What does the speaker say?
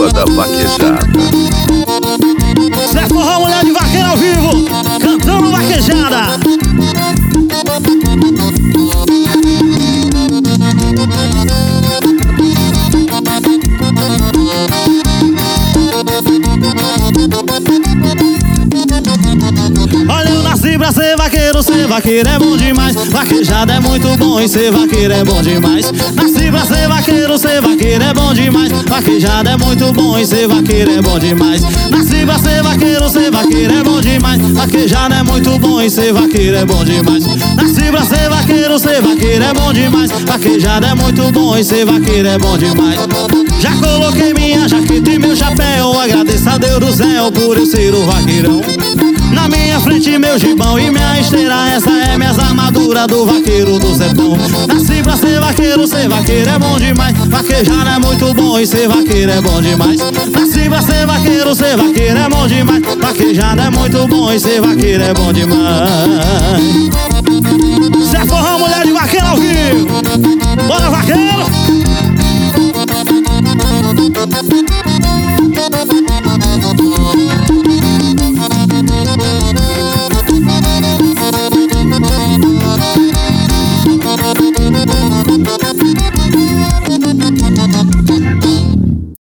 rua da vaquejada. Zé Forró, mulher de vaqueiro ao vivo, cantando vaquejada. Olha, eu nasci pra ser vaqueiro é bom demais. Vaquejada é muito bom e ser vaqueiro é bom demais. Nasci pra ser vaqueiro é bom demais. Vaquejada é muito bom e ser vaqueiro é bom demais. Nasci pra ser vaqueiro é bom demais. Vaquejada é muito bom e ser vaqueiro é bom demais. Nasci pra ser vaqueiro é bom demais. Vaquejada é muito bom e ser vaqueiro é bom demais. Já coloquei minha jaqueta e meu chapéu, agradeço a Deus do céu por eu ser o vaqueirão. Na minha frente meu gibão e minha esteira, essa é minhas armaduras do vaqueiro do sertão. Nasci pra ser vaqueiro é bom demais. Vaquejada é muito bom e ser vaqueiro é bom demais. Nasci pra ser vaqueiro é bom demais. Vaquejada é muito bom e ser vaqueiro é bom demais. Zé Forró, mulher de vaqueiro ao vivo.